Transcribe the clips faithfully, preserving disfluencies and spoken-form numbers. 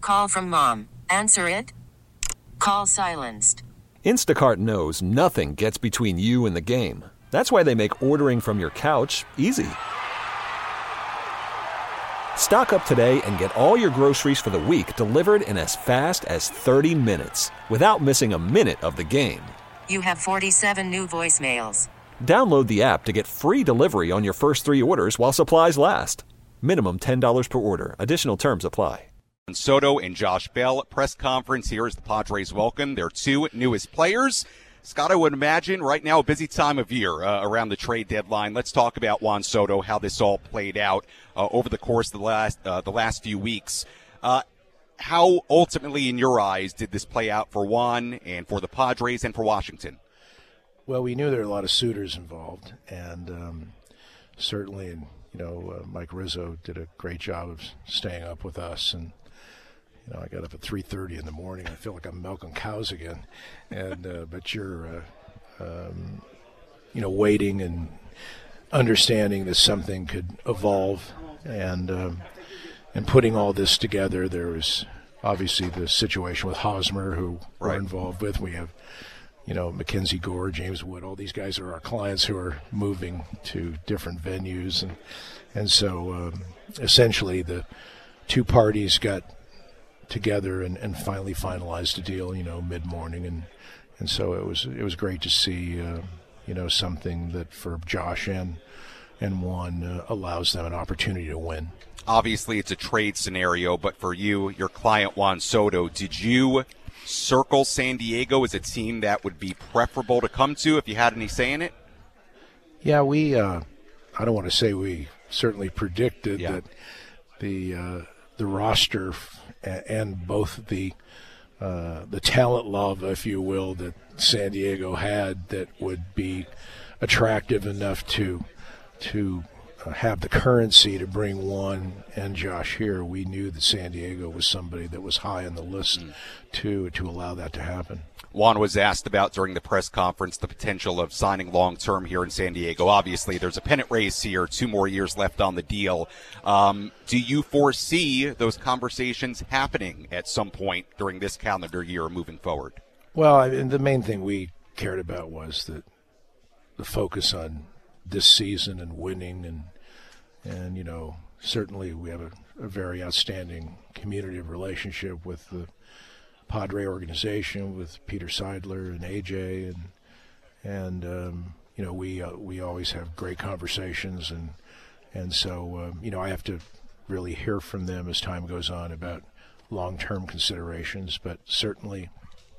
Call from mom. Answer it. Call silenced. Instacart knows nothing gets between you and the game. That's why they make ordering from your couch easy. Stock up today and get all your groceries for the week delivered in as fast as thirty minutes without missing a minute of the game. You have forty-seven new voicemails. Download the app to get free delivery on your first three orders while supplies last. Minimum ten dollars per order. Additional terms apply. Soto and Josh Bell press conference here as the Padres welcome their two newest players. Scott, I would imagine right now a busy time of year uh, around the trade deadline. Let's talk about Juan Soto, how this all played out uh, over the course of the last uh, the last few weeks. Uh, how ultimately, in your eyes, did this play out for Juan and for the Padres and for Washington? Well, we knew there were a lot of suitors involved, and um, certainly, you know, uh, Mike Rizzo did a great job of staying up with us. And you know, I got up at three thirty in the morning. I feel like I'm milking cows again. And uh, but you're, uh, um, you know, waiting and understanding that something could evolve, and um, and putting all this together. There was obviously the situation with Hosmer, who right. we're involved with. We have, you know, Mackenzie Gore, James Wood. All these guys are our clients who are moving to different venues, and and so um, essentially the two parties got together and, and finally finalized a deal, you know, mid-morning, and and so it was it was great to see, uh, you know, something that for Josh and and Juan uh, allows them an opportunity to win. Obviously, it's a trade scenario, but for you, your client Juan Soto, did you circle San Diego as a team that would be preferable to come to if you had any say in it? Yeah, we. Uh, I don't want to say we certainly predicted yeah. that the uh, the roster f- and both the uh, the talent love, if you will, that San Diego had, that would be attractive enough to to uh, have the currency to bring Juan and Josh here. We knew that San Diego was somebody that was high on the list mm. to to allow that to happen. Juan was asked about during the press conference the potential of signing long-term here in San Diego. Obviously, there's a pennant race here, two more years left on the deal. Um, do you foresee those conversations happening at some point during this calendar year moving forward? Well, I mean, the main thing we cared about was that the focus on this season and winning, and, and you know, certainly we have a, a very outstanding community relationship with the Padre organization, with Peter Seidler and A J, and and um, you know we uh, we always have great conversations, and and so um, you know I have to really hear from them as time goes on about long-term considerations, but certainly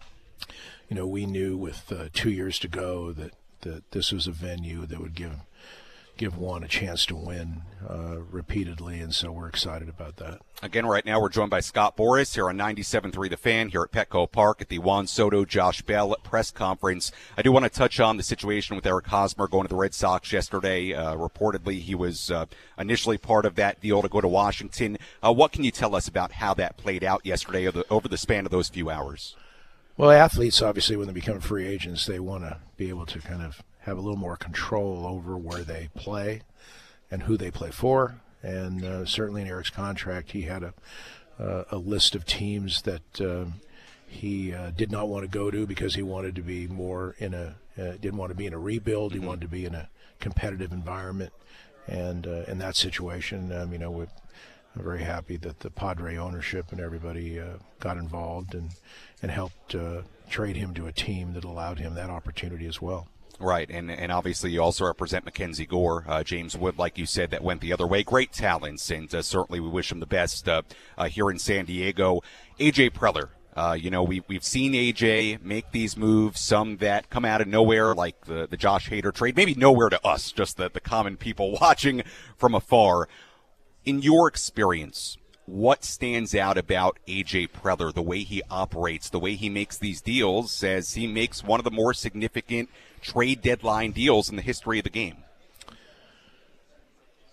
you know we knew with uh, two years to go that that this was a venue that would give give Juan a chance to win uh, repeatedly, and so we're excited about that. Again, right now we're joined by Scott Boras here on ninety-seven point three The Fan here at Petco Park at the Juan Soto, Josh Bell press conference. I do want to touch on the situation with Eric Hosmer going to the Red Sox yesterday. Uh, reportedly, he was uh, initially part of that deal to go to Washington. Uh, what can you tell us about how that played out yesterday over the, over the span of those few hours? Well, athletes, obviously, when they become free agents, they want to be able to kind of have a little more control over where they play and who they play for. And uh, certainly in Eric's contract, he had a uh, a list of teams that um, he uh, did not want to go to because he wanted to be more in a uh, didn't want to be in a rebuild. He wanted to be in a competitive environment. And uh, in that situation, um, you know, we're, I'm very happy that the Padre ownership and everybody uh, got involved and and helped uh, trade him to a team that allowed him that opportunity as well. Right, and and obviously you also represent Mackenzie Gore, uh, James Wood, like you said, that went the other way. Great talents, and uh, certainly we wish him the best uh, uh, here in San Diego. A J Preller, uh, you know, we, we've seen A J make these moves, some that come out of nowhere, like the, the Josh Hader trade, maybe nowhere to us, just the, the common people watching from afar. In your experience, what stands out about A J Preller, the way he operates, the way he makes these deals, as he makes one of the more significant trade deadline deals in the history of the game?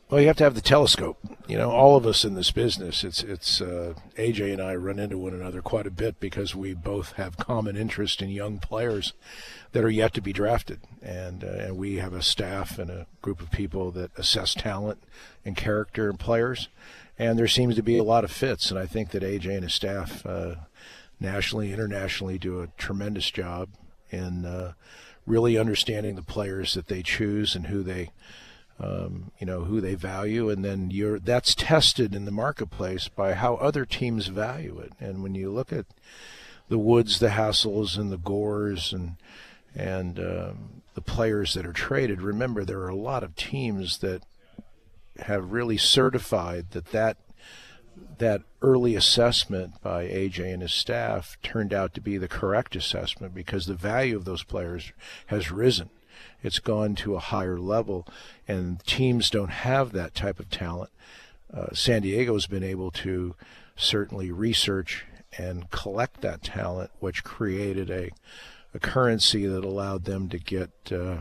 Well, you have to have the telescope. You know, all of us in this business, it's it's uh, A J and I run into one another quite a bit because we both have common interest in young players that are yet to be drafted. And, uh, and we have a staff and a group of people that assess talent and character in players. And there seems to be a lot of fits. And I think that A J and his staff uh, nationally, internationally do a tremendous job in uh, really understanding the players that they choose and who they Um, you know, who they value, and then you're that's tested in the marketplace by how other teams value it. And when you look at the Woods, the Hassels, and the Gores, and and um, the players that are traded, remember there are a lot of teams that have really certified that that, that early assessment by A J and his staff turned out to be the correct assessment because the value of those players has risen. It's gone to a higher level, and teams don't have that type of talent. Uh, San Diego's been able to certainly research and collect that talent, which created a, a currency that allowed them to get, uh,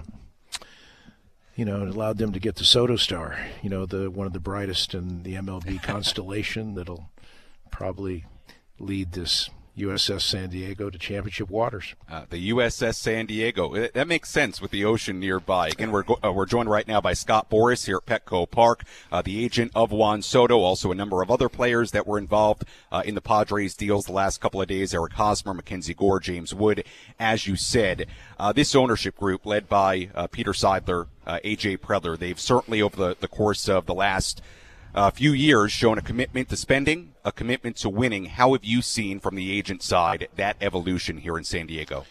you know, it allowed them to get the Soto Star, you know, the one of the brightest in the M L B constellation that'll probably lead this U S S San Diego to championship waters. Uh, the U S S San Diego. That makes sense with the ocean nearby. Again, we're go- uh, we're joined right now by Scott Boras here at Petco Park, uh, the agent of Juan Soto, also a number of other players that were involved uh, in the Padres deals the last couple of days, Eric Hosmer, Mackenzie Gore, James Wood, as you said. Uh, this ownership group led by uh, Peter Seidler, uh, A J Preller, they've certainly over the, the course of the last a few years shown a commitment to spending, a commitment to winning. How have you seen from the agent side that evolution here in San Diego?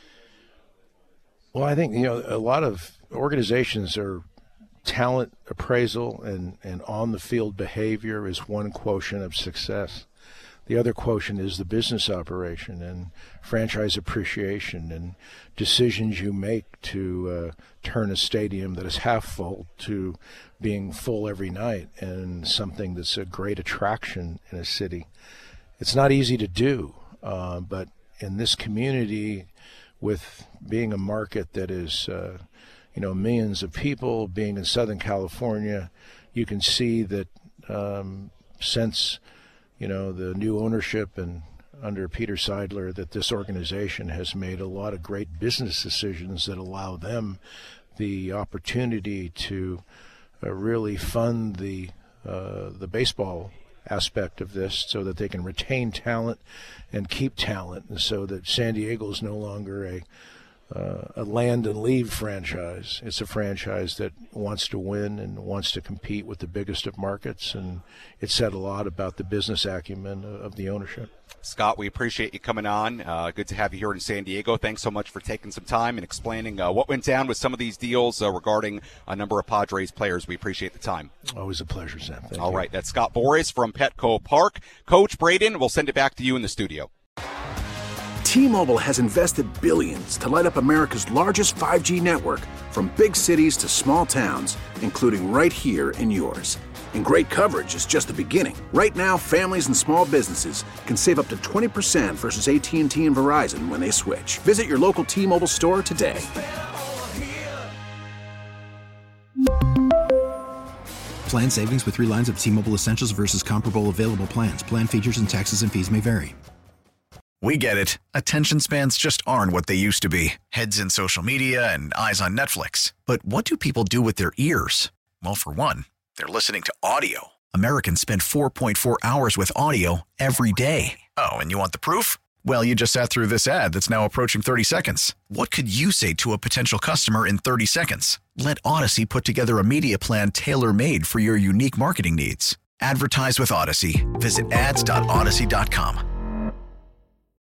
Well, I think, you know, a lot of organizations are talent appraisal and, and on-the-field behavior is one quotient of success. The other quotient is the business operation and franchise appreciation and decisions you make to uh, turn a stadium that is half full to being full every night and something that's a great attraction in a city. It's not easy to do, uh, but in this community, with being a market that is, uh, you know, millions of people, being in Southern California, you can see that um, since you know, the new ownership and under Peter Seidler, that this organization has made a lot of great business decisions that allow them the opportunity to uh, really fund the uh, the baseball aspect of this so that they can retain talent and keep talent, and so that San Diego is no longer a Uh, a land and leave franchise. It's a franchise that wants to win and wants to compete with the biggest of markets, and it said a lot about the business acumen of the ownership. Scott, we appreciate you coming on. Uh, good to have you here in San Diego. Thanks so much for taking some time and explaining uh, what went down with some of these deals uh, regarding a number of Padres players. We appreciate the time. Always a pleasure, Sam. Thank All you. right, that's Scott Boras from Petco Park. Coach Braden, we'll send it back to you in the studio. T-Mobile has invested billions to light up America's largest five G network, from big cities to small towns, including right here in yours. And great coverage is just the beginning. Right now, families and small businesses can save up to twenty percent versus A T and T and Verizon when they switch. Visit your local T-Mobile store today. Plan savings with three lines of T-Mobile Essentials versus comparable available plans. Plan features and taxes and fees may vary. We get it. Attention spans just aren't what they used to be. Heads in social media and eyes on Netflix. But what do people do with their ears? Well, for one, they're listening to audio. Americans spend four point four hours with audio every day. Oh, and you want the proof? Well, you just sat through this ad that's now approaching thirty seconds. What could you say to a potential customer in thirty seconds? Let Odyssey put together a media plan tailor-made for your unique marketing needs. Advertise with Odyssey. Visit ads dot odyssey dot com.